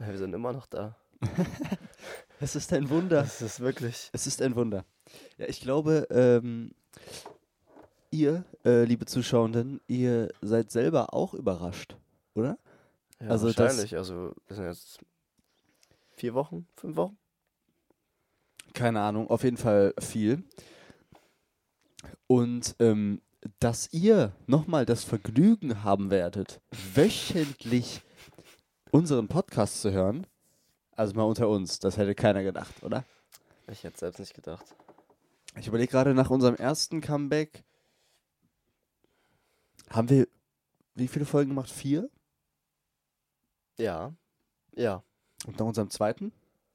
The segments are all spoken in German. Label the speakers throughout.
Speaker 1: Ja, wir sind immer noch da.
Speaker 2: Es ist ein Wunder.
Speaker 1: Das ist wirklich...
Speaker 2: Es ist ein Wunder. Ja, ich glaube, ihr, liebe Zuschauenden, ihr seid selber auch überrascht, oder?
Speaker 1: Ja,
Speaker 2: Also
Speaker 1: wahrscheinlich. Also, das sind jetzt 4 Wochen, 5 Wochen?
Speaker 2: Keine Ahnung, auf jeden Fall viel. Und dass ihr nochmal das Vergnügen haben werdet, wöchentlich unseren Podcast zu hören, also mal unter uns, das hätte keiner gedacht, oder?
Speaker 1: Ich hätte selbst nicht gedacht.
Speaker 2: Ich überlege gerade nach unserem ersten Comeback, haben wir wie viele Folgen gemacht? 4?
Speaker 1: Ja. Ja.
Speaker 2: Und nach unserem zweiten?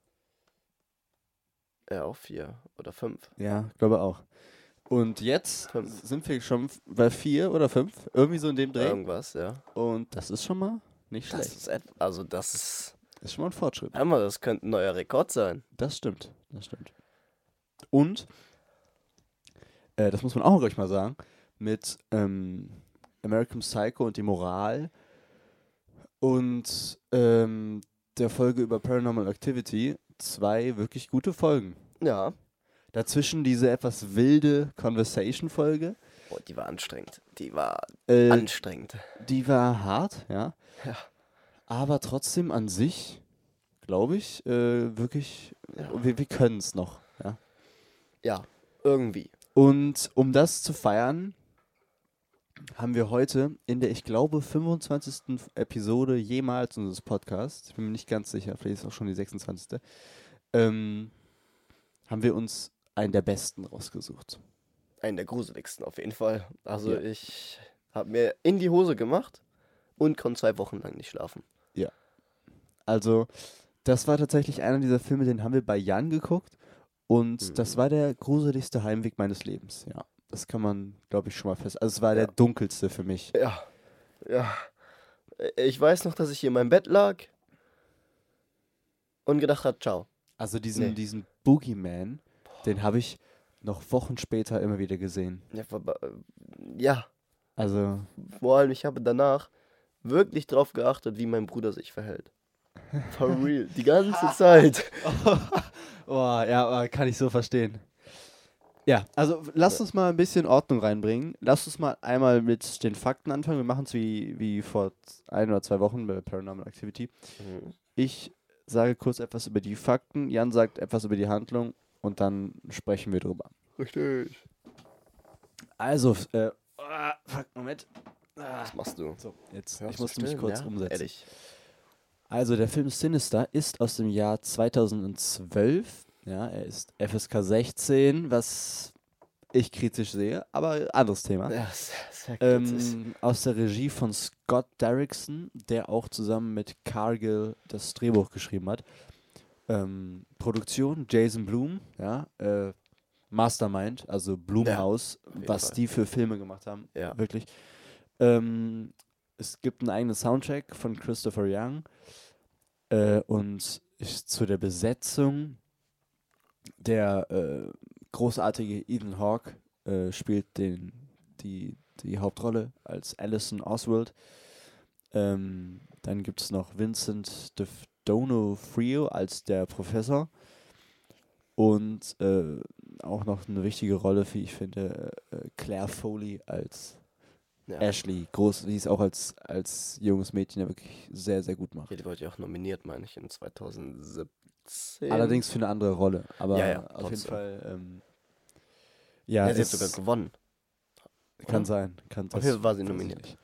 Speaker 1: Ja, auch 4 oder 5.
Speaker 2: Ja, glaube auch. Und jetzt
Speaker 1: 5.
Speaker 2: sind wir schon bei 4 oder 5, irgendwie so in dem Dreh.
Speaker 1: Irgendwas, ja.
Speaker 2: Und das ist schon mal nicht
Speaker 1: Das
Speaker 2: schlecht.
Speaker 1: ist also das ist...
Speaker 2: Das ist schon mal ein Fortschritt.
Speaker 1: Hör mal, das könnte ein neuer Rekord sein.
Speaker 2: Das stimmt, das stimmt. Und, das muss man auch gleich mal sagen, mit American Psycho und die Moral und der Folge über Paranormal Activity 2 wirklich gute Folgen.
Speaker 1: Ja.
Speaker 2: Dazwischen diese etwas wilde Conversation-Folge.
Speaker 1: Boah, die war anstrengend. Die war
Speaker 2: Äh,
Speaker 1: anstrengend.
Speaker 2: Die war hart, ja.
Speaker 1: Ja.
Speaker 2: Aber trotzdem an sich, glaube ich, wirklich,
Speaker 1: Ja.
Speaker 2: wir können es noch, ja.
Speaker 1: Ja, irgendwie.
Speaker 2: Und um das zu feiern, haben wir heute in der, ich glaube, 25. Episode jemals unseres Podcasts, ich bin mir nicht ganz sicher, vielleicht ist es auch schon die 26. Haben wir uns einen der besten rausgesucht.
Speaker 1: Einen der gruseligsten auf jeden Fall. Also
Speaker 2: Ja.
Speaker 1: ich habe mir in die Hose gemacht und konnte 2 Wochen lang nicht schlafen.
Speaker 2: Also, das war tatsächlich einer dieser Filme, den haben wir bei Jan geguckt und das war der gruseligste Heimweg meines Lebens, ja. Das kann man, glaube ich, schon mal fest. Also, es war der dunkelste für mich.
Speaker 1: Ja, ja. Ich weiß noch, dass ich hier in meinem Bett lag und gedacht habe, ciao.
Speaker 2: Also,
Speaker 1: Nee.
Speaker 2: diesen Boogeyman, den habe ich noch Wochen später immer wieder gesehen.
Speaker 1: Ja,
Speaker 2: Also,
Speaker 1: vor allem ich habe danach wirklich drauf geachtet, wie mein Bruder sich verhält. For real, die ganze Zeit.
Speaker 2: oh, ja, kann ich so verstehen. Ja, also lasst uns mal ein bisschen Ordnung reinbringen. Lasst uns mal einmal mit den Fakten anfangen. Wir machen es wie vor 1 oder 2 Wochen bei Paranormal Activity. Ich sage kurz etwas über die Fakten, Jan sagt etwas über die Handlung und dann sprechen wir drüber.
Speaker 1: Richtig.
Speaker 2: Also, Moment.
Speaker 1: Was machst du?
Speaker 2: So, jetzt,
Speaker 1: Hörst
Speaker 2: ich
Speaker 1: du
Speaker 2: musste mich
Speaker 1: still?
Speaker 2: kurz
Speaker 1: Ja,
Speaker 2: umsetzen.
Speaker 1: Ehrlich.
Speaker 2: Also, der Film Sinister ist aus dem Jahr 2012. Ja, er ist FSK 16, was ich kritisch sehe, aber anderes Thema.
Speaker 1: Ja, sehr kritisch.
Speaker 2: Aus der Regie von Scott Derrickson, der auch zusammen mit Cargill das Drehbuch geschrieben hat. Produktion Jason Blum, ja, Mastermind, also Blumhouse,
Speaker 1: jeden
Speaker 2: was
Speaker 1: Fall.
Speaker 2: die für Filme gemacht haben,
Speaker 1: Ja.
Speaker 2: wirklich. Es gibt einen eigenen Soundtrack von Christopher Young und zu der Besetzung der großartige Ethan Hawke spielt die Hauptrolle als Alison Oswald. Dann gibt es noch Vincent D'Onofrio als der Professor. Und auch noch eine wichtige Rolle, wie ich finde, Claire Foley als Ashley. Die ist auch als junges Mädchen ja wirklich sehr, sehr gut macht.
Speaker 1: Ja, die wurde ja auch nominiert, meine ich, in 2017.
Speaker 2: Allerdings für eine andere Rolle. Aber
Speaker 1: Ja,
Speaker 2: auf jeden
Speaker 1: trotzdem.
Speaker 2: Fall,
Speaker 1: Ja, sie hat sogar gewonnen.
Speaker 2: Kann sein.
Speaker 1: Auf jeden Fall war sie nominiert.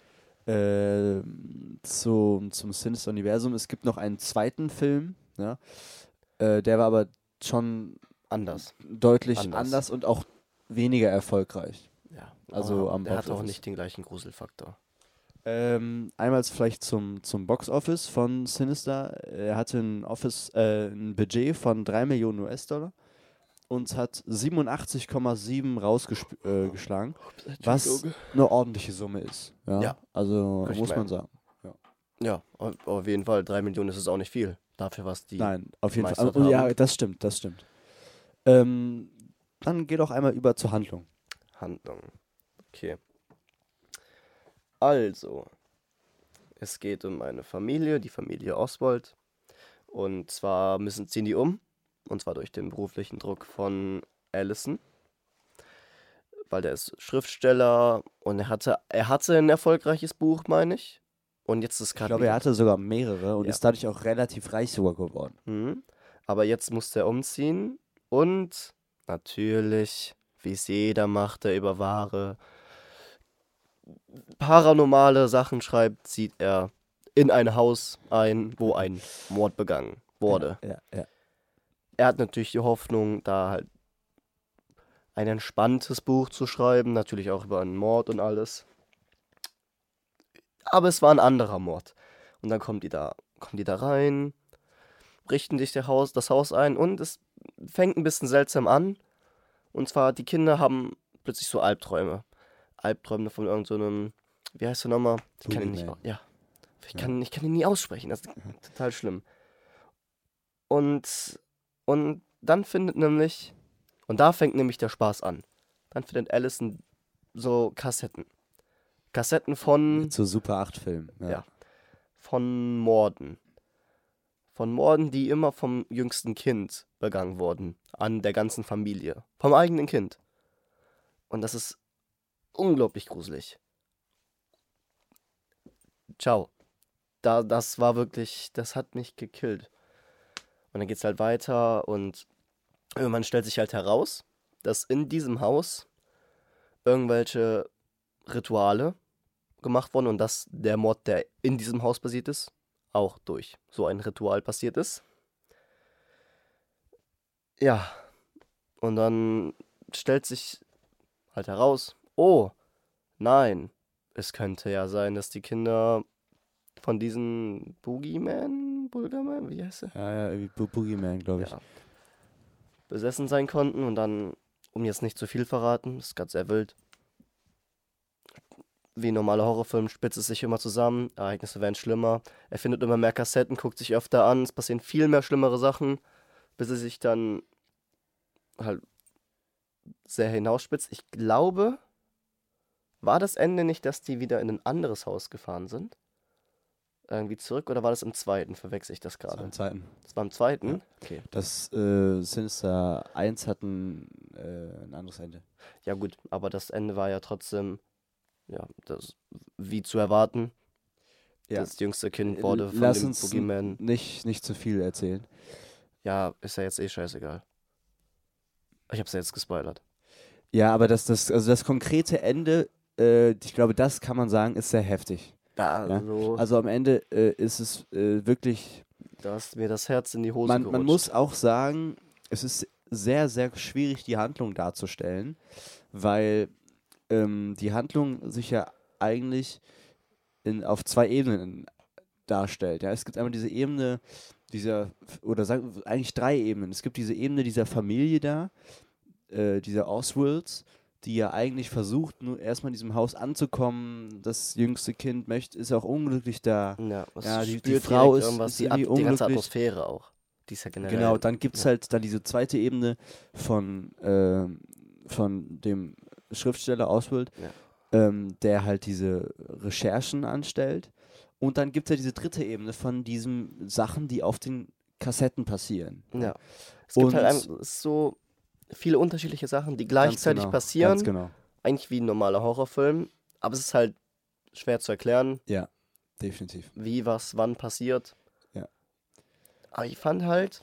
Speaker 2: Zum Sinister-Universum. Es gibt noch einen zweiten Film, ja, der war aber schon deutlich anders und auch weniger erfolgreich.
Speaker 1: Ja,
Speaker 2: also am
Speaker 1: der
Speaker 2: Box
Speaker 1: hat auch
Speaker 2: Office.
Speaker 1: nicht den gleichen Gruselfaktor.
Speaker 2: Einmal vielleicht zum Box Office von Sinister. Er hatte ein Budget von 3 Millionen US-Dollar und hat 87,7 rausgeschlagen, was eine ordentliche Summe ist. Ja. Also muss man sagen.
Speaker 1: Ja, auf jeden Fall. 3 Millionen ist es auch nicht viel. Dafür, was die.
Speaker 2: Nein, auf jeden
Speaker 1: gemeistert
Speaker 2: Fall. Ja,
Speaker 1: haben.
Speaker 2: das stimmt. Dann geht auch einmal über zur Handlung.
Speaker 1: Okay. Also, es geht um eine Familie, die Familie Oswald. Und zwar ziehen die um. Und zwar durch den beruflichen Druck von Allison. Weil der ist Schriftsteller und er hatte ein erfolgreiches Buch, meine ich. Und jetzt ist
Speaker 2: Ich
Speaker 1: gerade
Speaker 2: glaube, er hatte sogar mehrere und
Speaker 1: Ja.
Speaker 2: ist dadurch auch relativ reich sogar geworden.
Speaker 1: Aber jetzt musste er umziehen und natürlich, wie es jeder macht, der über wahre paranormale Sachen schreibt, zieht er in ein Haus ein, wo ein Mord begangen wurde.
Speaker 2: Ja.
Speaker 1: Er hat natürlich die Hoffnung, da halt ein entspanntes Buch zu schreiben, natürlich auch über einen Mord und alles. Aber es war ein anderer Mord. Und dann kommen die da rein, richten sich das Haus ein und es fängt ein bisschen seltsam an. Und zwar, die Kinder haben plötzlich so Albträume. Albträume von irgendeinem, wie heißt der nochmal? Ich kann ihn nicht,
Speaker 2: Boogeyman.
Speaker 1: ja. Ich kann ihn nie aussprechen, das ist total schlimm. Und dann da fängt nämlich der Spaß an. Dann findet Allison so Kassetten. Kassetten von
Speaker 2: Zu Super 8 Filmen.
Speaker 1: Ja. Von Morden. Von Morden, die immer vom jüngsten Kind begangen wurden. An der ganzen Familie. Vom eigenen Kind. Und das ist unglaublich gruselig. Ciao. Das war wirklich, das hat mich gekillt. Und dann geht's halt weiter und irgendwann stellt sich halt heraus, dass in diesem Haus irgendwelche Rituale gemacht wurden und dass der Mord, der in diesem Haus passiert ist, auch durch so ein Ritual passiert ist. Ja, und dann stellt sich halt heraus, oh, nein, es könnte ja sein, dass die Kinder von diesen Boogeyman, wie heißt er?
Speaker 2: Ja, irgendwie Boogeyman, glaube ich.
Speaker 1: Ja, besessen sein konnten und dann, um jetzt nicht zu viel verraten, ist ganz sehr wild. Wie ein normaler Horrorfilm spitzt es sich immer zusammen, Ereignisse werden schlimmer, er findet immer mehr Kassetten, guckt sich öfter an, es passieren viel mehr schlimmere Sachen, bis es sich dann halt sehr hinausspitzt. Ich glaube, war das Ende nicht, dass die wieder in ein anderes Haus gefahren sind? Irgendwie zurück, oder war das im zweiten? Verwechsel ich das
Speaker 2: Das war
Speaker 1: gerade?
Speaker 2: im zweiten.
Speaker 1: Das war im zweiten?
Speaker 2: Ja.
Speaker 1: Okay.
Speaker 2: Das Sinister 1 hat ein anderes Ende.
Speaker 1: Ja gut, aber das Ende war ja trotzdem, ja, das, wie zu erwarten.
Speaker 2: Ja.
Speaker 1: Das jüngste Kind wurde von
Speaker 2: Lass
Speaker 1: dem
Speaker 2: uns
Speaker 1: Boogeyman.
Speaker 2: nicht zu viel erzählen.
Speaker 1: Ja, ist ja jetzt eh scheißegal. Ich hab's ja jetzt gespoilert.
Speaker 2: Ja, aber das konkrete Ende, ich glaube, das kann man sagen, ist sehr heftig.
Speaker 1: Ja,
Speaker 2: Ja?
Speaker 1: also,
Speaker 2: Also am Ende ist es wirklich.
Speaker 1: da ist mir das Herz in die Hose
Speaker 2: Man
Speaker 1: gerutscht.
Speaker 2: muss auch sagen, es ist sehr, sehr schwierig, die Handlung darzustellen, weil die Handlung sich ja eigentlich auf zwei Ebenen darstellt. Ja? Es gibt einmal diese Ebene eigentlich drei Ebenen. Es gibt diese Ebene dieser Familie da, dieser Oswalds, die ja eigentlich versucht, nur erstmal in diesem Haus anzukommen. Das jüngste Kind ist auch unglücklich da.
Speaker 1: Ja, es
Speaker 2: Ja, die
Speaker 1: spürt
Speaker 2: Frau
Speaker 1: direkt
Speaker 2: ist
Speaker 1: irgendwas, die
Speaker 2: irgendwie
Speaker 1: ganze
Speaker 2: unglücklich.
Speaker 1: Atmosphäre auch. Die ist ja generell.
Speaker 2: Genau, dann gibt es
Speaker 1: ja.
Speaker 2: halt dann diese zweite Ebene von dem Schriftsteller Oswald, der halt diese Recherchen anstellt. Und dann gibt es ja diese dritte Ebene von diesen Sachen, die auf den Kassetten passieren.
Speaker 1: Ja. Es gibt halt so viele unterschiedliche Sachen, die gleichzeitig passieren.
Speaker 2: Ganz genau.
Speaker 1: Eigentlich wie ein normaler Horrorfilm. Aber es ist halt schwer zu erklären.
Speaker 2: Ja, definitiv.
Speaker 1: Wie, was, wann passiert.
Speaker 2: Ja.
Speaker 1: Aber ich fand halt,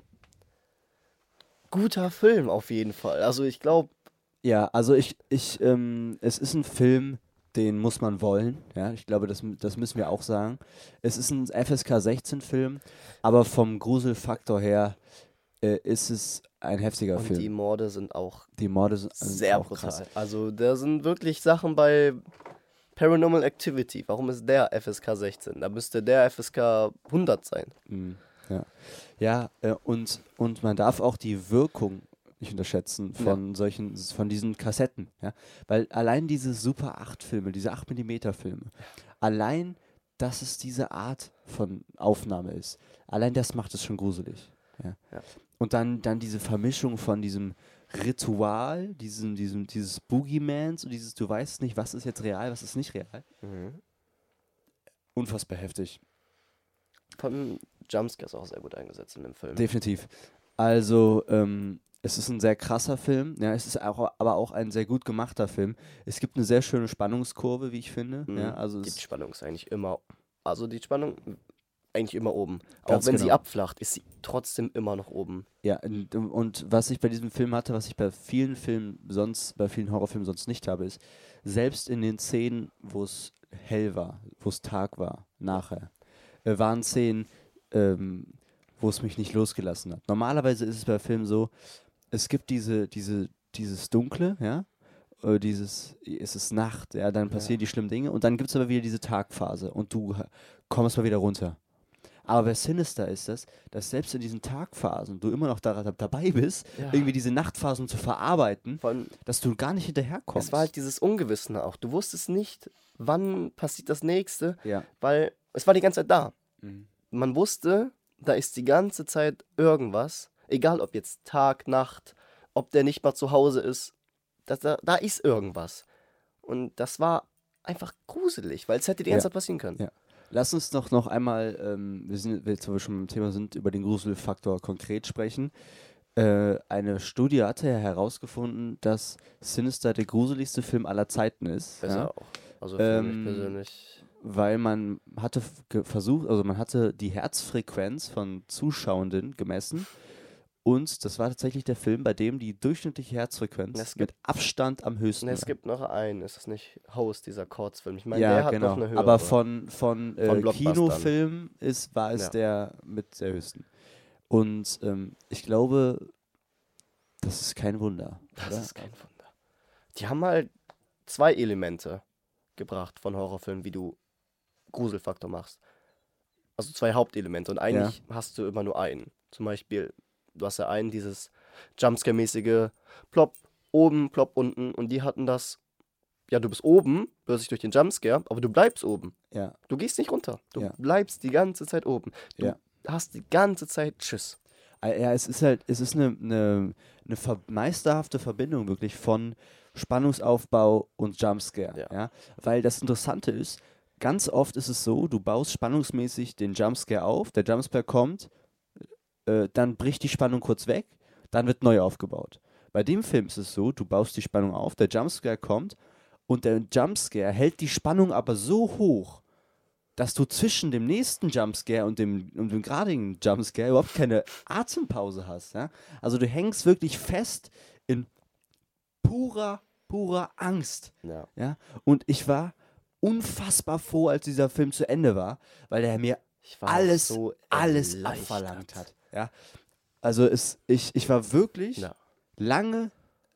Speaker 1: guter Film auf jeden Fall. Also ich glaube.
Speaker 2: Ja, also es ist ein Film, den muss man wollen. Ja, ich glaube, das müssen wir auch sagen. Es ist ein FSK 16 Film, aber vom Gruselfaktor her ist es ein heftiger Film.
Speaker 1: Und die Morde sind auch
Speaker 2: sehr
Speaker 1: brutal.
Speaker 2: krass.
Speaker 1: Also da sind wirklich Sachen bei Paranormal Activity. Warum ist der FSK 16? Da müsste der FSK 100 sein.
Speaker 2: Ja, und man darf auch die Wirkung nicht unterschätzen von diesen Kassetten. Ja? Weil allein diese Super 8 Filme, diese 8mm Filme, allein, dass es diese Art von Aufnahme ist, allein das macht es schon gruselig. Ja?
Speaker 1: Ja.
Speaker 2: Und dann diese Vermischung von diesem Ritual, dieses Boogeymans und du weißt nicht, was ist jetzt real, was ist nicht real. Unfassbar heftig.
Speaker 1: Jumpscares auch sehr gut eingesetzt in dem Film.
Speaker 2: Definitiv. Also, es ist ein sehr krasser Film, ja, es ist auch, aber auch ein sehr gut gemachter Film. Es gibt eine sehr schöne Spannungskurve, wie ich finde. Ja, also
Speaker 1: Die Spannung ist eigentlich immer, also die Spannung eigentlich immer oben.
Speaker 2: Ganz
Speaker 1: Auch wenn sie
Speaker 2: genau.
Speaker 1: abflacht, ist sie trotzdem immer noch oben.
Speaker 2: ja, und was ich bei diesem Film hatte, was ich bei vielen Filmen sonst, bei vielen Horrorfilmen sonst nicht habe, ist, selbst in den Szenen, wo es hell war, wo es Tag war, nachher, waren Szenen, wo es mich nicht losgelassen hat. Normalerweise ist es bei Filmen so, es gibt dieses Dunkle, ja, es ist Nacht, ja, dann passieren die schlimmen Dinge und dann gibt es aber wieder diese Tagphase und du kommst mal wieder runter. Aber bei Sinister ist das, dass selbst in diesen Tagphasen du immer noch dabei bist,
Speaker 1: Ja.
Speaker 2: irgendwie diese Nachtphasen zu verarbeiten,
Speaker 1: Vor allem,
Speaker 2: dass du gar nicht hinterherkommst.
Speaker 1: es war halt dieses Ungewisse auch. Du wusstest nicht, wann passiert das Nächste,
Speaker 2: ja.
Speaker 1: weil es war die ganze Zeit da.
Speaker 2: Mhm.
Speaker 1: Man wusste, da ist die ganze Zeit irgendwas, egal ob jetzt Tag, Nacht, ob der nicht mal zu Hause ist, da ist irgendwas. Und das war einfach gruselig, weil es hätte die ganze Zeit passieren können.
Speaker 2: Ja. Lass uns doch noch einmal, jetzt, wo wir schon beim Thema sind, über den Gruselfaktor konkret sprechen. Eine Studie hatte ja herausgefunden, dass Sinister der gruseligste Film aller Zeiten ist.
Speaker 1: Besser
Speaker 2: Ja?
Speaker 1: auch. Also für mich persönlich.
Speaker 2: Weil man hatte versucht, also man hatte die Herzfrequenz von Zuschauenden gemessen und das war tatsächlich der Film, bei dem die durchschnittliche Herzfrequenz
Speaker 1: Es
Speaker 2: mit Abstand am höchsten
Speaker 1: Ne, es
Speaker 2: war.
Speaker 1: gibt noch einen, ist das nicht Host, dieser Kurzfilm? Ich meine,
Speaker 2: Ja,
Speaker 1: der hat
Speaker 2: genau.
Speaker 1: noch eine höhere.
Speaker 2: Aber von
Speaker 1: Blockbustern.
Speaker 2: Kinofilmen war es
Speaker 1: Ja.
Speaker 2: der mit der höchsten. Und ich glaube, das ist kein Wunder.
Speaker 1: Das
Speaker 2: oder?
Speaker 1: ist kein Wunder. Die haben halt 2 Elemente gebracht von Horrorfilmen, wie du Gruselfaktor machst. Also 2 Hauptelemente und eigentlich hast du immer nur einen. Zum Beispiel, du hast ja einen, dieses Jumpscare-mäßige Plopp oben, Plopp unten und die hatten das, ja, du bist oben, plötzlich durch den Jumpscare, aber du bleibst oben.
Speaker 2: Ja,
Speaker 1: Du gehst nicht runter. Du
Speaker 2: Ja.
Speaker 1: bleibst die ganze Zeit oben. Du
Speaker 2: Ja.
Speaker 1: hast die ganze Zeit Schiss.
Speaker 2: ja, es ist eine meisterhafte Verbindung wirklich von Spannungsaufbau und Jumpscare.
Speaker 1: Ja.
Speaker 2: Ja? Weil das Interessante ist, ganz oft ist es so, du baust spannungsmäßig den Jumpscare auf, der Jumpscare kommt, dann bricht die Spannung kurz weg, dann wird neu aufgebaut. Bei dem Film ist es so, du baust die Spannung auf, der Jumpscare kommt und der Jumpscare hält die Spannung aber so hoch, dass du zwischen dem nächsten Jumpscare und dem geradigen Jumpscare überhaupt keine Atempause hast. Ja? Also du hängst wirklich fest in purer Angst.
Speaker 1: Ja.
Speaker 2: Ja? Und ich war unfassbar froh, als dieser Film zu Ende war, weil er mir
Speaker 1: Ich war
Speaker 2: alles
Speaker 1: so
Speaker 2: abverlangt
Speaker 1: erleichtert.
Speaker 2: hat. Ja? Also ich war wirklich
Speaker 1: Ja.
Speaker 2: lange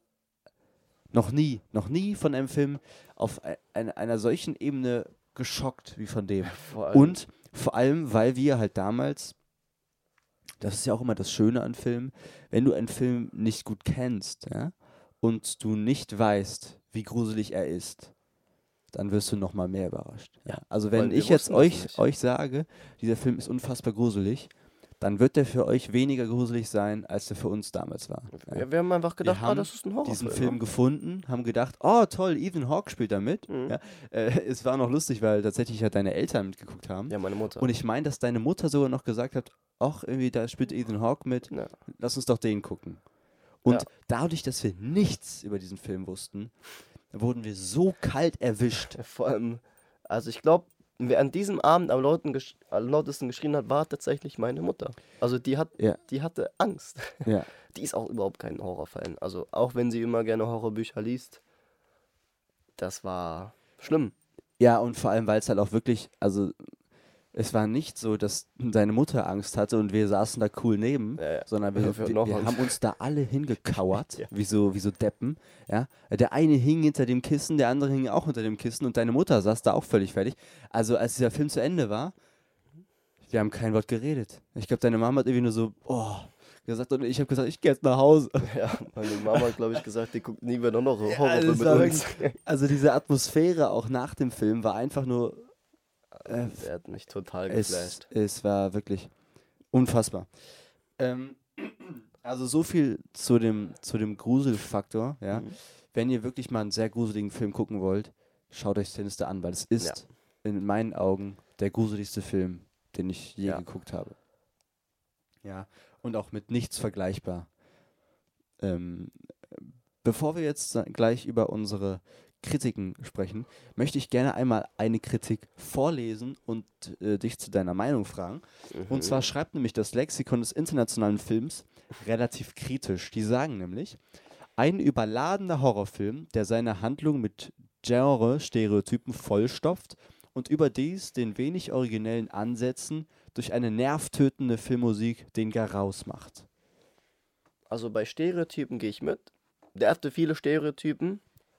Speaker 2: noch nie von einem Film auf einer solchen Ebene geschockt wie von dem.
Speaker 1: Vor allem,
Speaker 2: Und vor allem, weil wir halt damals, das ist ja auch immer das Schöne an Filmen, wenn du einen Film nicht gut kennst, ja, und du nicht weißt, wie gruselig er ist, dann wirst du noch mal mehr überrascht. Ja. Also
Speaker 1: weil
Speaker 2: wenn
Speaker 1: wir
Speaker 2: ich jetzt
Speaker 1: wussten das nicht.
Speaker 2: euch sage, dieser Film ist unfassbar gruselig, dann wird der für euch weniger gruselig sein, als der für uns damals war. Ja.
Speaker 1: wir haben einfach gedacht,
Speaker 2: haben
Speaker 1: das ist ein Horrorfilm.
Speaker 2: Diesen Film gefunden, haben gedacht, oh toll, Ethan Hawke spielt da mit.
Speaker 1: Mhm.
Speaker 2: Ja, es war noch lustig, weil tatsächlich halt deine Eltern mitgeguckt haben.
Speaker 1: Ja, meine Mutter.
Speaker 2: Und ich meine, dass deine Mutter sogar noch gesagt hat, ach, irgendwie, da spielt Ethan Hawke mit,
Speaker 1: Ja.
Speaker 2: lass uns doch den gucken. Und
Speaker 1: Ja.
Speaker 2: dadurch, dass wir nichts über diesen Film wussten, wurden wir so kalt erwischt.
Speaker 1: Vor allem, also ich glaube, wer an diesem Abend am lautesten geschrien hat, war tatsächlich meine Mutter. Also die hatte Angst.
Speaker 2: Ja.
Speaker 1: Die ist auch überhaupt kein Horrorfan. Also auch wenn sie immer gerne Horrorbücher liest, das war schlimm.
Speaker 2: Ja, und vor allem, weil es halt auch wirklich, also es war nicht so, dass deine Mutter Angst hatte und wir saßen da cool neben, sondern wir haben uns da alle hingekauert,
Speaker 1: Ja.
Speaker 2: wie so Deppen. Ja? Der eine hing hinter dem Kissen, der andere hing auch hinter dem Kissen und deine Mutter saß da auch völlig fertig. Also als dieser Film zu Ende war, wir haben kein Wort geredet. Ich glaube, deine Mama hat irgendwie nur so, gesagt und ich habe gesagt, ich gehe jetzt nach Hause.
Speaker 1: Ja, meine Mama hat, glaube ich, gesagt, die guckt nie wieder noch
Speaker 2: Ja,
Speaker 1: Horrorfilme
Speaker 2: das
Speaker 1: mit
Speaker 2: war
Speaker 1: uns.
Speaker 2: Also diese Atmosphäre auch nach dem Film war einfach nur,
Speaker 1: Der hat mich total
Speaker 2: es
Speaker 1: geflasht.
Speaker 2: war wirklich unfassbar. Also so viel zu dem Gruselfaktor, ja.
Speaker 1: Mhm.
Speaker 2: Wenn ihr wirklich mal einen sehr gruseligen Film gucken wollt, schaut euch Sinister an, weil es ist in meinen Augen der gruseligste Film, den ich je
Speaker 1: Ja.
Speaker 2: geguckt habe. Ja, und auch mit nichts vergleichbar. Ähm, Bevor wir jetzt gleich über unsere Kritiken sprechen, möchte ich gerne einmal eine Kritik vorlesen und dich zu deiner Meinung fragen. Und zwar
Speaker 1: Mhm.
Speaker 2: schreibt nämlich das Lexikon des internationalen Films relativ kritisch. Die sagen nämlich, ein überladener Horrorfilm, der seine Handlung mit Genre-Stereotypen vollstopft und überdies den wenig originellen Ansätzen durch eine nervtötende Filmmusik den Garaus macht.
Speaker 1: Also bei Stereotypen gehe ich mit. Der hatte viele Stereotypen,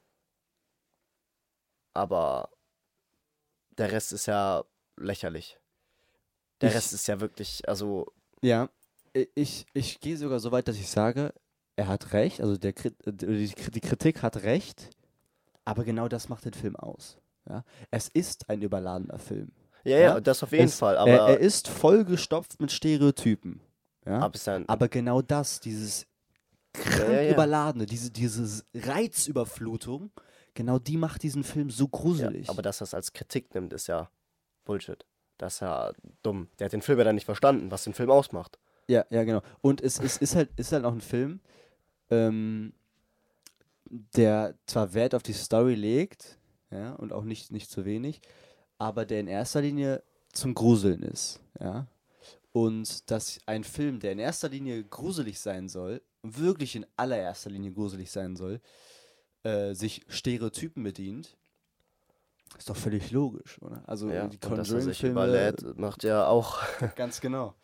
Speaker 1: aber der Rest ist ja lächerlich. Der
Speaker 2: Ich,
Speaker 1: Rest ist ja wirklich, also,
Speaker 2: ja, ich gehe sogar so weit, dass ich sage, er hat recht, also die Kritik hat recht, aber genau das macht den Film aus. Ja? Es ist ein überladener Film.
Speaker 1: ja,
Speaker 2: Ja?
Speaker 1: ja, das auf jeden Fall,
Speaker 2: Er
Speaker 1: aber,
Speaker 2: ist vollgestopft mit Stereotypen. Ja?
Speaker 1: aber ist ja,
Speaker 2: Aber genau das, dieses
Speaker 1: ja, ja,
Speaker 2: krank
Speaker 1: ja.
Speaker 2: überladene, diese Reizüberflutung, genau die macht diesen Film so
Speaker 1: Ja,
Speaker 2: gruselig.
Speaker 1: aber dass er es als Kritik nimmt, ist ja Bullshit. Das ist ja dumm. Der hat den Film ja dann nicht verstanden, was den Film ausmacht.
Speaker 2: Ja, ja, genau. Und es ist halt auch ein Film, ähm, der zwar Wert auf die Story legt, ja, und auch nicht zu wenig, aber der in erster Linie zum Gruseln ist, ja. Und dass ein Film, der in erster Linie gruselig sein soll, wirklich in allererster Linie gruselig sein soll, sich Stereotypen bedient, ist doch völlig logisch, oder? Also
Speaker 1: Ja,
Speaker 2: die
Speaker 1: und dass er sich
Speaker 2: Conjuring-Filme,
Speaker 1: überlädt, macht ja auch.
Speaker 2: ganz genau.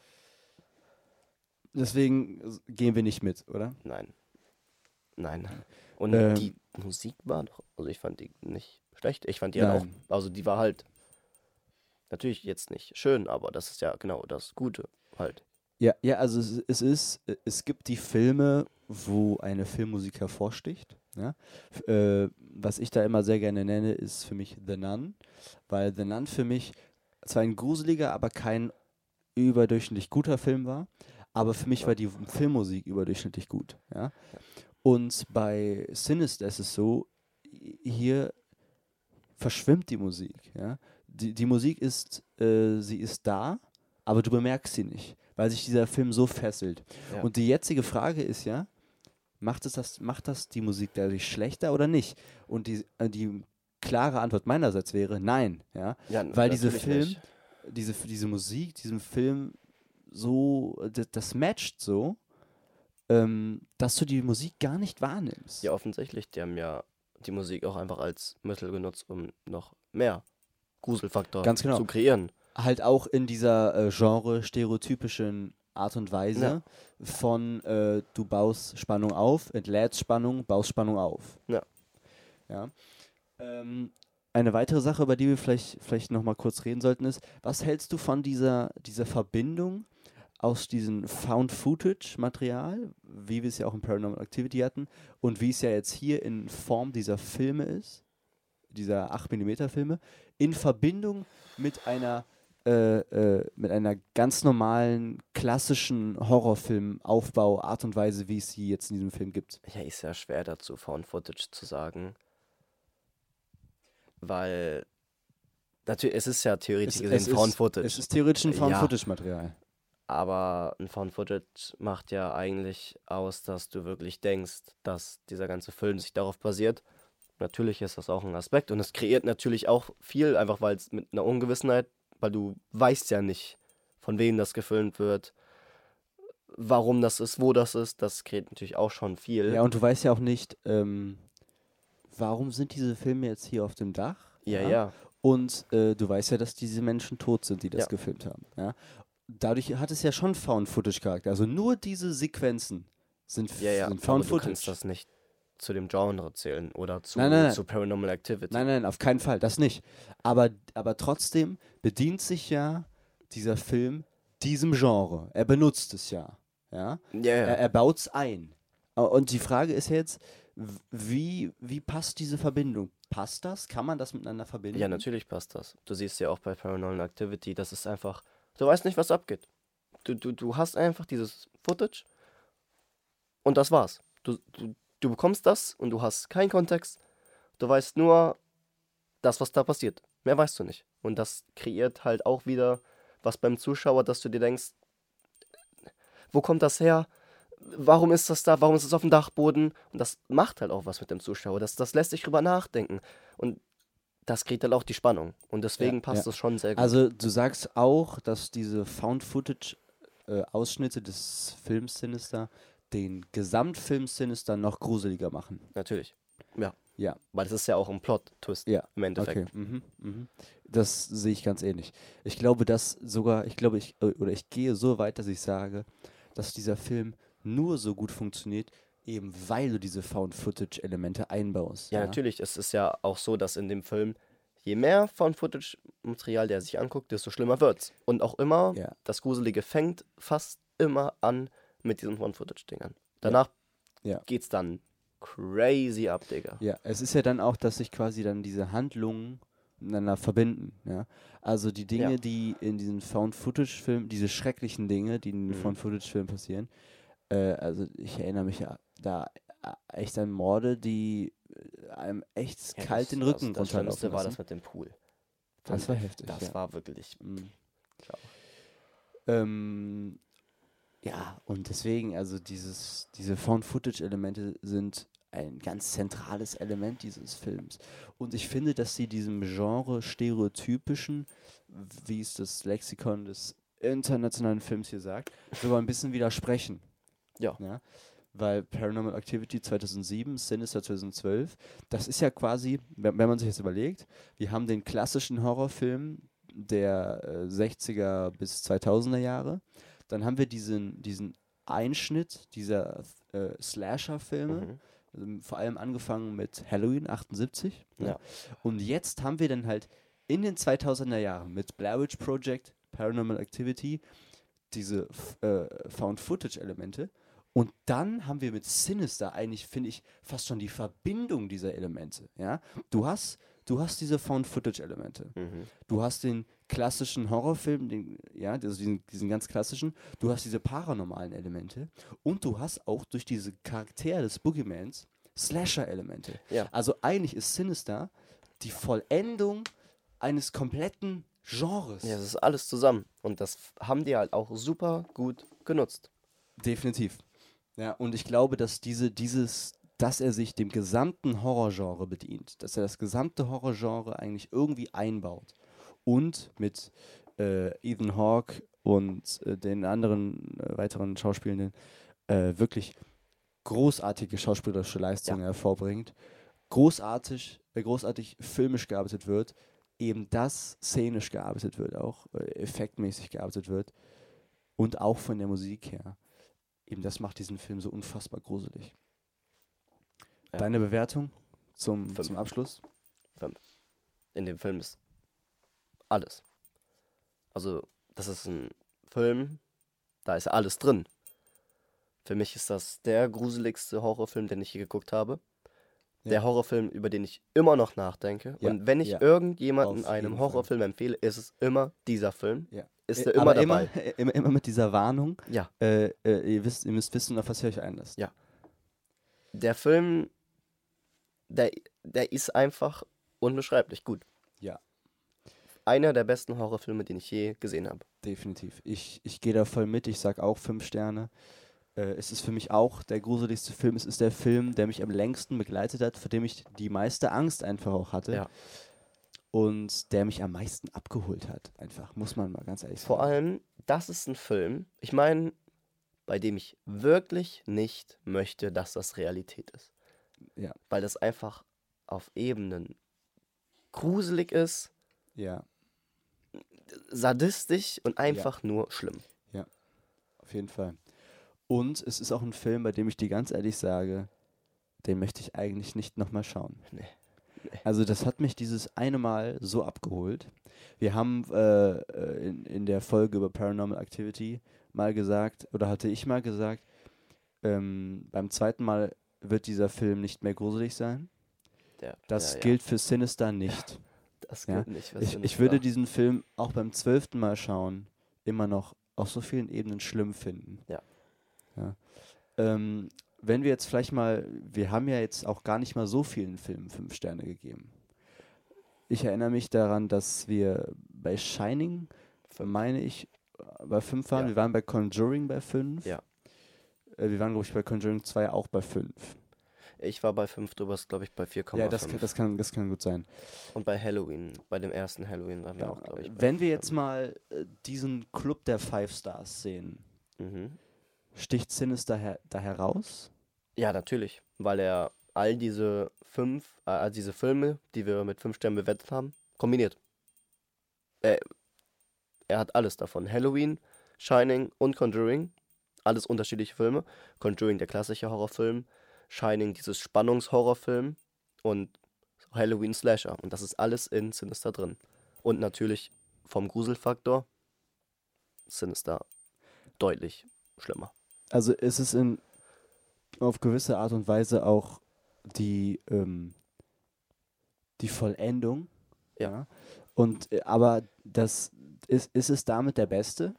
Speaker 2: Deswegen gehen wir nicht mit, oder?
Speaker 1: Nein, nein. Und
Speaker 2: Ähm,
Speaker 1: die Musik war doch, also ich fand die nicht schlecht. Ich fand die halt auch,
Speaker 2: nein.
Speaker 1: also die war halt natürlich jetzt nicht schön, aber das ist ja genau das Gute halt.
Speaker 2: Ja, ja, also es gibt die Filme, wo eine Filmmusik hervorsticht. Ja? Was ich da immer sehr gerne nenne, ist für mich The Nun, weil The Nun für mich zwar ein gruseliger, aber kein überdurchschnittlich guter Film war, aber für mich
Speaker 1: Ja,
Speaker 2: war die Filmmusik überdurchschnittlich gut. Ja? Und bei Sinister ist es so, hier verschwimmt die Musik. Ja? Die Musik ist, sie ist da, aber du bemerkst sie nicht, weil sich dieser Film so fesselt.
Speaker 1: ja,
Speaker 2: Und die jetzige Frage ist ja, macht das die Musik dadurch schlechter oder nicht? Und die klare Antwort meinerseits wäre nein, ja,
Speaker 1: ja,
Speaker 2: weil
Speaker 1: natürlich nicht.
Speaker 2: diese Musik, diesem Film so, das matcht so, dass du die Musik gar nicht
Speaker 1: Ja,
Speaker 2: wahrnimmst.
Speaker 1: offensichtlich, die haben ja die Musik auch einfach als Mittel genutzt, um noch mehr Gruselfaktor
Speaker 2: Ganz genau.
Speaker 1: zu kreieren.
Speaker 2: Halt auch in dieser Genre-stereotypischen Art und
Speaker 1: Ja,
Speaker 2: Weise von du baust Spannung auf, entlädst Spannung, baust Spannung auf.
Speaker 1: ja.
Speaker 2: Ja. Ähm, eine weitere Sache, über die wir vielleicht noch mal kurz reden sollten, ist, was hältst du von dieser Verbindung aus diesem Found-Footage-Material, wie wir es ja auch in Paranormal Activity hatten, und wie es ja jetzt hier in Form dieser Filme ist, dieser 8 mm Filme, in Verbindung mit mit einer ganz normalen, klassischen Horrorfilm-Aufbau, Art und Weise, wie es sie jetzt in diesem Film gibt.
Speaker 1: Ja, ist ja schwer dazu, Found Footage zu sagen, weil natürlich, es ist ja theoretisch gesehen Found
Speaker 2: Es
Speaker 1: Footage.
Speaker 2: ist theoretisch ein
Speaker 1: Ja,
Speaker 2: Found-Footage-Material.
Speaker 1: aber ein Found Footage macht ja eigentlich aus, dass du wirklich denkst, dass dieser ganze Film sich darauf basiert. Natürlich ist das auch ein Aspekt und es kreiert natürlich auch viel, einfach weil es mit einer Ungewissenheit, weil du weißt ja nicht, von wem das gefilmt wird, warum das ist, wo das kreiert natürlich auch schon viel.
Speaker 2: Ja, und du weißt ja auch nicht, warum sind diese Filme jetzt hier auf dem Dach?
Speaker 1: Ja,
Speaker 2: Ja.
Speaker 1: ja,
Speaker 2: Und du weißt ja, dass diese Menschen tot sind, die das
Speaker 1: ja,
Speaker 2: gefilmt haben. Ja. Dadurch hat es ja schon Found-Footage-Charakter. Also nur diese Sequenzen
Speaker 1: ja, ja,
Speaker 2: sind
Speaker 1: aber du kannst
Speaker 2: Found-Footage.
Speaker 1: das nicht zu dem Genre zählen oder
Speaker 2: Nein, nein,
Speaker 1: zu
Speaker 2: nein.
Speaker 1: Paranormal Activity.
Speaker 2: Nein, nein, auf keinen Fall, das nicht. Aber trotzdem bedient sich ja dieser Film diesem Genre. Er benutzt es ja. Ja?
Speaker 1: Ja, ja,
Speaker 2: Er baut es ein. Und die Frage ist jetzt, wie passt diese Verbindung? Passt das? Kann man das miteinander
Speaker 1: ja,
Speaker 2: verbinden?
Speaker 1: natürlich passt das. Du siehst ja auch bei Paranormal Activity, das ist einfach, du weißt nicht, was abgeht. Du hast einfach dieses Footage und das war's. Du bekommst das und du hast keinen Kontext. Du weißt nur das, was da passiert. Mehr weißt du nicht. Und das kreiert halt auch wieder was beim Zuschauer, dass du dir denkst, Wo kommt das her? Warum ist das da? Warum ist es auf dem Dachboden? Und das macht halt auch was mit dem Zuschauer. Das lässt sich drüber nachdenken. Und das kriegt halt auch die Spannung. Und deswegen passt das schon sehr gut.
Speaker 2: Also du sagst auch, dass diese Found-Footage-Ausschnitte des Films Sinister den Gesamtfilm Sinister noch gruseliger machen.
Speaker 1: Natürlich. Ja.
Speaker 2: Ja.
Speaker 1: Weil das ist ja auch ein Plot-Twist
Speaker 2: Ja,
Speaker 1: im Endeffekt.
Speaker 2: okay. Das sehe ich ganz ähnlich. Ich glaube, ich gehe so weit, dass ich sage, dass dieser Film nur so gut funktioniert, eben weil du diese Found-Footage-Elemente einbaust.
Speaker 1: Ja, natürlich. Es ist ja auch so, dass in dem Film, je mehr von Footage-Material der sich anguckt, desto schlimmer wird's. Und auch immer,
Speaker 2: Ja.
Speaker 1: das Gruselige fängt fast immer an mit diesen One-Footage-Dingern. Danach
Speaker 2: Ja.
Speaker 1: geht's dann crazy ab, Digga.
Speaker 2: Ja, es ist ja dann auch, dass sich quasi dann diese Handlungen miteinander verbinden. Ja? Also die Dinge,
Speaker 1: Ja.
Speaker 2: die in diesen Found-Footage-Filmen, diese schrecklichen Dinge, die in den Found-Footage-Filmen passieren, also ich erinnere mich ja da echt an Morde, die einem echt kalt den Rücken
Speaker 1: Das Schlimmste
Speaker 2: runterlaufen
Speaker 1: war
Speaker 2: lassen.
Speaker 1: das mit dem Pool.
Speaker 2: Das war heftig.
Speaker 1: Das
Speaker 2: ja.
Speaker 1: war wirklich. Ciao.
Speaker 2: Ja, und deswegen, also diese Found-Footage-Elemente sind ein ganz zentrales Element dieses Films. Und ich finde, dass sie diesem Genre stereotypischen, wie es das Lexikon des internationalen Films hier sagt, sogar ein bisschen widersprechen.
Speaker 1: Ja.
Speaker 2: Weil Paranormal Activity 2007, Sinister 2012, das ist ja quasi, wenn man sich jetzt überlegt, wir haben den klassischen Horrorfilm der 60er bis 2000er Jahre, dann haben wir diesen Einschnitt dieser Slasher-Filme, vor allem angefangen mit Halloween 78.
Speaker 1: Ja.
Speaker 2: Und jetzt haben wir dann halt in den 2000er Jahren mit Blair Witch Project, Paranormal Activity, diese Found-Footage-Elemente. Und dann haben wir mit Sinister eigentlich, finde ich, fast schon die Verbindung dieser Elemente. Ja? Du hast diese Found-Footage-Elemente. Du hast den klassischen Horrorfilm, also diesen ganz klassischen. Du hast diese paranormalen Elemente. Und du hast auch durch diese Charaktere des Boogeymans Slasher-Elemente.
Speaker 1: Ja.
Speaker 2: Also eigentlich ist Sinister die Vollendung eines kompletten Genres.
Speaker 1: Ja, das ist alles zusammen. Und das haben die halt auch super gut genutzt.
Speaker 2: Definitiv. Ja, und ich glaube, dass dass er sich dem gesamten Horrorgenre bedient, dass er das gesamte Horrorgenre eigentlich irgendwie einbaut und mit Ethan Hawke und den anderen weiteren Schauspielenden wirklich großartige schauspielerische Leistungen hervorbringt, großartig filmisch gearbeitet wird, eben das szenisch gearbeitet wird, auch effektmäßig gearbeitet wird und auch von der Musik her. Eben das macht diesen Film so unfassbar gruselig.
Speaker 1: Ja.
Speaker 2: Deine Bewertung zum
Speaker 1: 5.
Speaker 2: Abschluss?
Speaker 1: 5. In dem Film ist alles. Also, das ist ein Film, da ist alles drin. Für mich ist das der gruseligste Horrorfilm, den ich je geguckt habe.
Speaker 2: Ja.
Speaker 1: Der Horrorfilm, über den ich immer noch nachdenke.
Speaker 2: Ja,
Speaker 1: Und wenn ich
Speaker 2: ja.
Speaker 1: irgendjemanden
Speaker 2: Auf
Speaker 1: einem
Speaker 2: jeden
Speaker 1: Horrorfilm empfehle, ist es immer dieser Film.
Speaker 2: Ja.
Speaker 1: Ist er immer dabei.
Speaker 2: Immer mit dieser Warnung.
Speaker 1: Ja.
Speaker 2: Ihr müsst wissen, auf was ihr euch einlasst.
Speaker 1: Ja. Der Film, der ist einfach unbeschreiblich gut.
Speaker 2: Ja.
Speaker 1: Einer der besten Horrorfilme, den ich je gesehen habe.
Speaker 2: Definitiv. Ich gehe da voll mit. Ich sage auch 5 Sterne. Es ist für mich auch der gruseligste Film. Es ist der Film, der mich am längsten begleitet hat, vor dem ich die meiste Angst einfach auch hatte.
Speaker 1: Ja.
Speaker 2: Und der mich am meisten abgeholt hat. Einfach, muss man mal ganz ehrlich sagen.
Speaker 1: Vor allem, das ist ein Film, ich meine, bei dem ich wirklich nicht möchte, dass das Realität ist.
Speaker 2: Ja.
Speaker 1: Weil das einfach auf Ebenen gruselig ist,
Speaker 2: Ja,
Speaker 1: sadistisch und einfach nur schlimm.
Speaker 2: auf jeden Fall. Und es ist auch ein Film, bei dem ich dir ganz ehrlich sage, den möchte ich eigentlich nicht nochmal schauen.
Speaker 1: Nee.
Speaker 2: Also das hat mich dieses eine Mal so abgeholt. Wir haben in der Folge über Paranormal Activity mal gesagt, oder hatte ich mal gesagt, beim zweiten Mal wird dieser Film nicht mehr gruselig sein. Das gilt für Sinister nicht.
Speaker 1: Das gilt nicht.
Speaker 2: Ich würde diesen Film auch beim 12. Mal schauen immer noch auf so vielen Ebenen schlimm finden.
Speaker 1: Ja.
Speaker 2: Wenn wir jetzt vielleicht mal, wir haben ja jetzt auch gar nicht mal so vielen Filmen 5 Sterne gegeben. Ich erinnere mich daran, dass wir bei Shining, meine ich, bei 5 waren.
Speaker 1: Ja.
Speaker 2: Wir waren bei Conjuring bei 5.
Speaker 1: Ja.
Speaker 2: Wir waren, glaube ich, bei Conjuring 2 auch bei 5.
Speaker 1: Ich war bei 5, du warst, glaube ich, bei 4,5.
Speaker 2: Ja, das kann gut sein.
Speaker 1: Und bei Halloween, bei dem ersten Halloween waren wir auch, glaube ich, bei
Speaker 2: Wenn wir
Speaker 1: 5.
Speaker 2: jetzt mal diesen Club der 5 Stars sehen,
Speaker 1: Mhm.
Speaker 2: sticht Sinister da heraus?
Speaker 1: Ja, natürlich, weil er all diese diese Filme, die wir mit 5 Sternen bewertet haben, kombiniert. Er hat alles davon. Halloween, Shining und Conjuring. Alles unterschiedliche Filme. Conjuring, der klassische Horrorfilm. Shining, dieses Spannungshorrorfilm. Und Halloween Slasher. Und das ist alles in Sinister drin. Und natürlich vom Gruselfaktor Sinister deutlich schlimmer.
Speaker 2: Also ist es auf gewisse Art und Weise auch die Vollendung.
Speaker 1: Ja.
Speaker 2: Und aber ist es damit der Beste?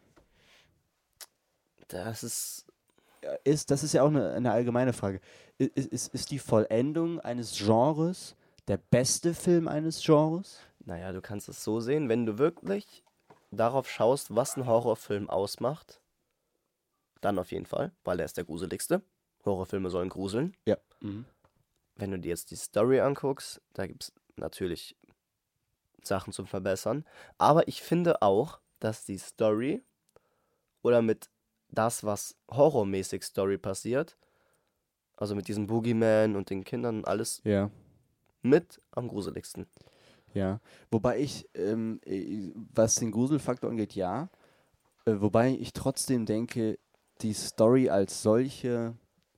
Speaker 1: Das ist.
Speaker 2: Das ist ja auch eine allgemeine Frage. Ist die Vollendung eines Genres der beste Film eines Genres?
Speaker 1: Naja, du kannst es so sehen, wenn du wirklich darauf schaust, was ein Horrorfilm ausmacht, dann auf jeden Fall, weil er ist der gruseligste. Horrorfilme sollen gruseln.
Speaker 2: Ja. Mhm.
Speaker 1: Wenn du dir jetzt die Story anguckst, da gibt es natürlich Sachen zum Verbessern. Aber ich finde auch, dass die Story oder mit das, was horrormäßig Story passiert, also mit diesem Boogeyman und den Kindern, alles
Speaker 2: Ja.
Speaker 1: mit am gruseligsten.
Speaker 2: Ja. Wobei was den Gruselfaktor angeht, ja. Wobei ich trotzdem denke, die Story als solche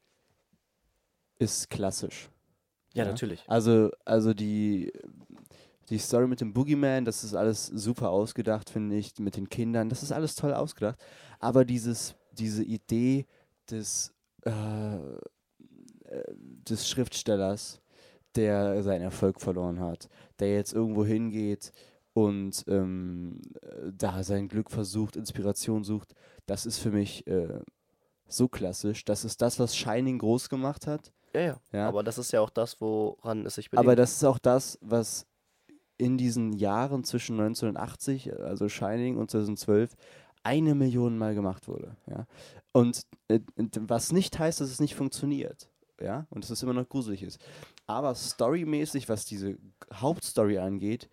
Speaker 2: ist klassisch.
Speaker 1: Ja, natürlich.
Speaker 2: Also die Story mit dem Boogeyman, das ist alles super ausgedacht, finde ich, mit den Kindern, das ist alles toll ausgedacht. Aber diese Idee des Schriftstellers, der seinen Erfolg verloren hat, der jetzt irgendwo hingeht und da sein Glück versucht, Inspiration sucht, das ist für mich so klassisch. Das ist das, was Shining groß gemacht hat.
Speaker 1: Ja. Aber das ist ja auch das, woran es sich bedient.
Speaker 2: Aber das ist auch das, was in diesen Jahren zwischen 1980, also Shining, und 2012 1 Million Mal gemacht wurde. Ja? Und was nicht heißt, dass es nicht funktioniert. Ja? Und dass es immer noch gruselig ist. Aber storymäßig, was diese Hauptstory angeht,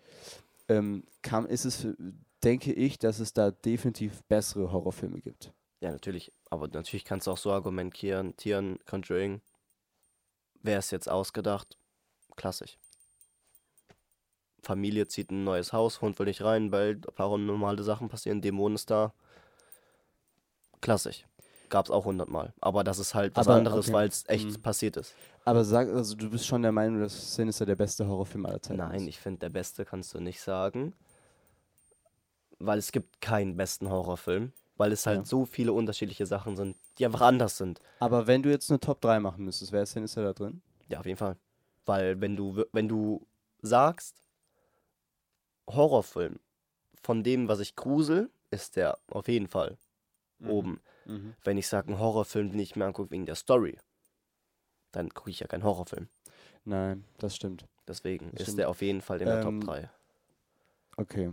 Speaker 2: denke ich, dass es da definitiv bessere Horrorfilme gibt.
Speaker 1: Ja, natürlich. Aber natürlich kannst du auch so argumentieren, Conjuring, wer ist jetzt ausgedacht? Klassisch. Familie zieht ein neues Haus, Hund will nicht rein, weil paranormale Sachen passieren, Dämonen ist da. Klassisch. Gab's auch 100-mal. Aber das ist halt was anderes,
Speaker 2: okay.
Speaker 1: weil es echt passiert ist.
Speaker 2: Aber also du bist schon der Meinung, dass Sinister der beste Horrorfilm aller Zeiten ist?
Speaker 1: Nein, ich finde, der beste kannst du nicht sagen. Weil es gibt keinen besten Horrorfilm. Weil es halt so viele unterschiedliche Sachen sind, die einfach anders sind.
Speaker 2: Aber wenn du jetzt eine Top 3 machen müsstest, wäre Sinister da drin?
Speaker 1: Ja, auf jeden Fall. Weil wenn du sagst, Horrorfilm, von dem, was ich grusel, ist der auf jeden Fall oben.
Speaker 2: Mhm.
Speaker 1: Wenn ich sage, einen Horrorfilm, den ich mir angucke wegen der Story, dann gucke ich ja keinen Horrorfilm.
Speaker 2: Nein, das stimmt.
Speaker 1: Deswegen
Speaker 2: Das
Speaker 1: ist
Speaker 2: stimmt.
Speaker 1: der auf jeden Fall in der Top 3.
Speaker 2: Okay,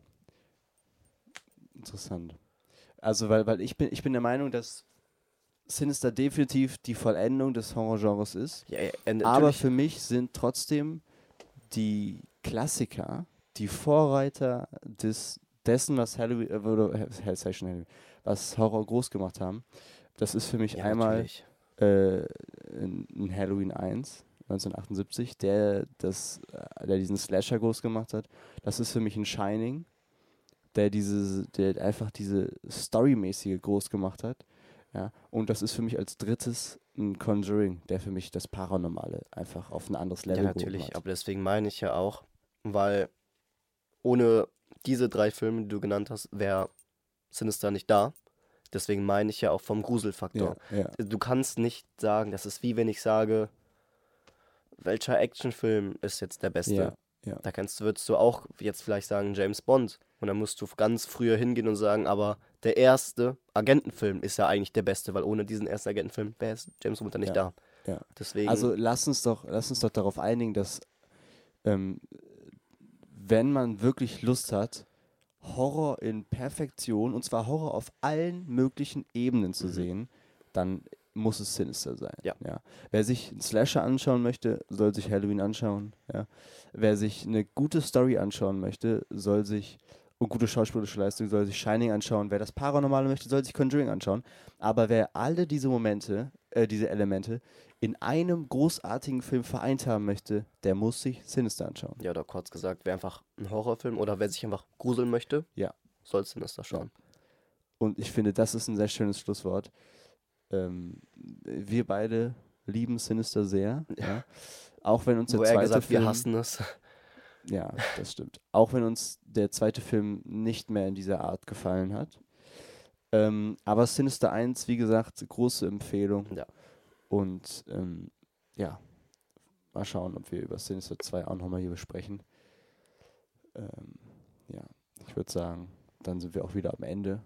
Speaker 2: interessant. Also, weil ich bin der Meinung, dass Sinister definitiv die Vollendung des Horrorgenres ist.
Speaker 1: Ja,
Speaker 2: aber für mich sind trotzdem die Klassiker, die Vorreiter dessen, was was Horror groß gemacht haben. Das ist für mich einmal in Halloween 1, 1978, der diesen Slasher groß gemacht hat. Das ist für mich ein Shining, der einfach diese Storymäßige groß gemacht hat. Ja, und das ist für mich als drittes ein Conjuring, der für mich das Paranormale einfach auf ein anderes Level
Speaker 1: Ja, natürlich, aber deswegen meine ich ja auch, weil ohne diese 3 Filme, die du genannt hast, wäre Sinister nicht da. Deswegen meine ich ja auch vom Gruselfaktor.
Speaker 2: Ja.
Speaker 1: Du kannst nicht sagen, das ist wie wenn ich sage, welcher Actionfilm ist jetzt der beste.
Speaker 2: Ja.
Speaker 1: Da würdest du auch jetzt vielleicht sagen James Bond. Und dann musst du ganz früher hingehen und sagen, aber der erste Agentenfilm ist ja eigentlich der beste, weil ohne diesen ersten Agentenfilm wäre James Bond nicht da.
Speaker 2: Ja.
Speaker 1: Deswegen.
Speaker 2: Also lass uns doch darauf einigen, dass wenn man wirklich Lust hat Horror in Perfektion, und zwar Horror auf allen möglichen Ebenen zu sehen, dann muss es Sinister sein.
Speaker 1: Ja.
Speaker 2: Wer sich einen Slasher anschauen möchte, soll sich Halloween anschauen. Ja. Wer sich eine gute Story anschauen möchte, soll sich, und gute schauspielerische Leistung, soll sich Shining anschauen. Wer das Paranormale möchte, soll sich Conjuring anschauen. Aber wer alle diese diese Elemente in einem großartigen Film vereint haben möchte, der muss sich Sinister anschauen.
Speaker 1: Ja, oder kurz gesagt, wer einfach einen Horrorfilm oder wer sich einfach gruseln möchte,
Speaker 2: Ja.
Speaker 1: soll Sinister schauen.
Speaker 2: Und ich finde, das ist ein sehr schönes Schlusswort. Wir beide lieben Sinister sehr. Ja. Auch wenn uns der
Speaker 1: Wo er
Speaker 2: zweite
Speaker 1: gesagt,
Speaker 2: Film...
Speaker 1: wir hassen es.
Speaker 2: Ja, das stimmt. Auch wenn uns der zweite Film nicht mehr in dieser Art gefallen hat. Aber Sinister 1, wie gesagt, große Empfehlung.
Speaker 1: Ja.
Speaker 2: Und ja, mal schauen, ob wir über Sinister 2 auch nochmal hier besprechen. Ja, ich würde sagen, dann sind wir auch wieder am Ende.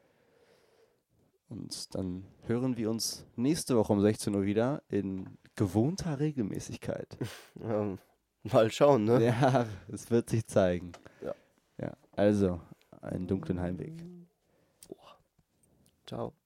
Speaker 2: Und dann hören wir uns nächste Woche um 16 Uhr wieder in gewohnter Regelmäßigkeit.
Speaker 1: Mal schauen, ne?
Speaker 2: Ja, es wird sich zeigen.
Speaker 1: Ja.
Speaker 2: Ja, also, einen dunklen Heimweg.
Speaker 1: Ciao.